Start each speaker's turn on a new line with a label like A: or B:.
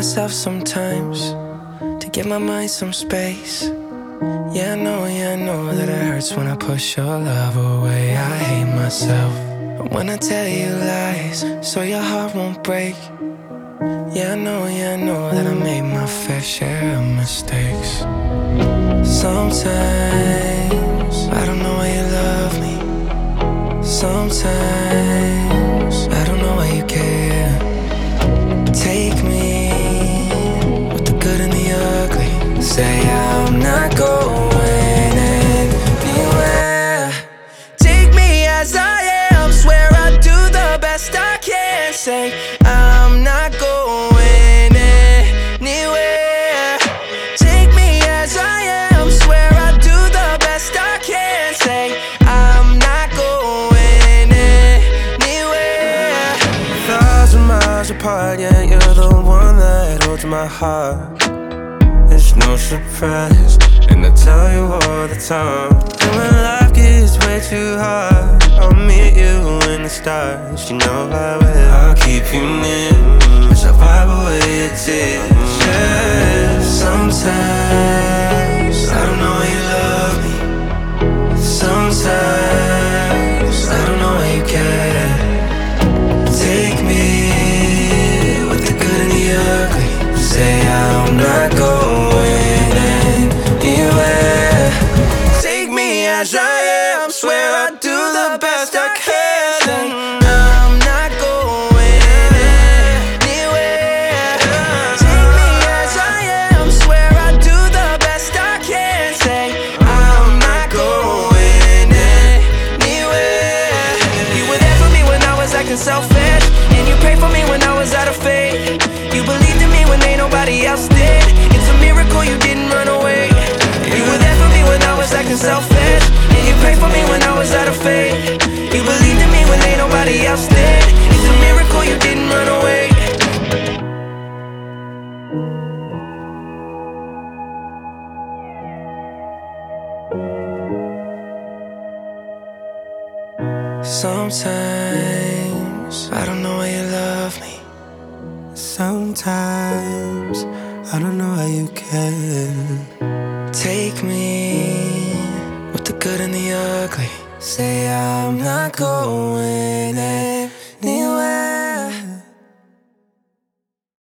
A: myself sometimes to give my mind some space. Yeah, I know that it hurts when I push your love away. I hate myself when I tell you lies so your heart won't break. Yeah, I know that I made my fair share of mistakes. Sometimes I don't know why you love me. Sometimes I don't know why you care. Take me with the good and the ugly. Say I'm not going anywhere. Take me as I am. Swear I'll do the best I can. Say I'm not going anywhere. Take me as I am. Swear I'll do the best I can. Say I'm not going anywhere. 1,000 miles apart, yeah, you're the one that holds my heart. It's no surprise, and I tell you all the time. And when life gets way too hard, I'll meet you in the stars. You know I will. I'll keep you near, as I wipe away your tears. Yeah, sometimes I don't know why you love me. Sometimes I don't know why you care. Take me with the good and the ugly. Say I'm not going anywhere. Take me as I am. Swear I'll do the best I can. Say I'm not going anywhere. Take me as I am. Swear I'll do the best I can. Say I'm not going anywhere. You were there for me when I was acting selfish, and you prayed for me when I was out of faith. You believed in me when ain't nobody else did. It's a miracle you didn't run away. You were there for me when I was acting selfish, and you prayed for me when I was out of faith. You believed in me when ain't nobody else did. It's a miracle you didn't run away. Sometimes I don't know why you love me. Sometimes I don't know how you can. Take me with the good and the ugly. Say I'm not going anywhere.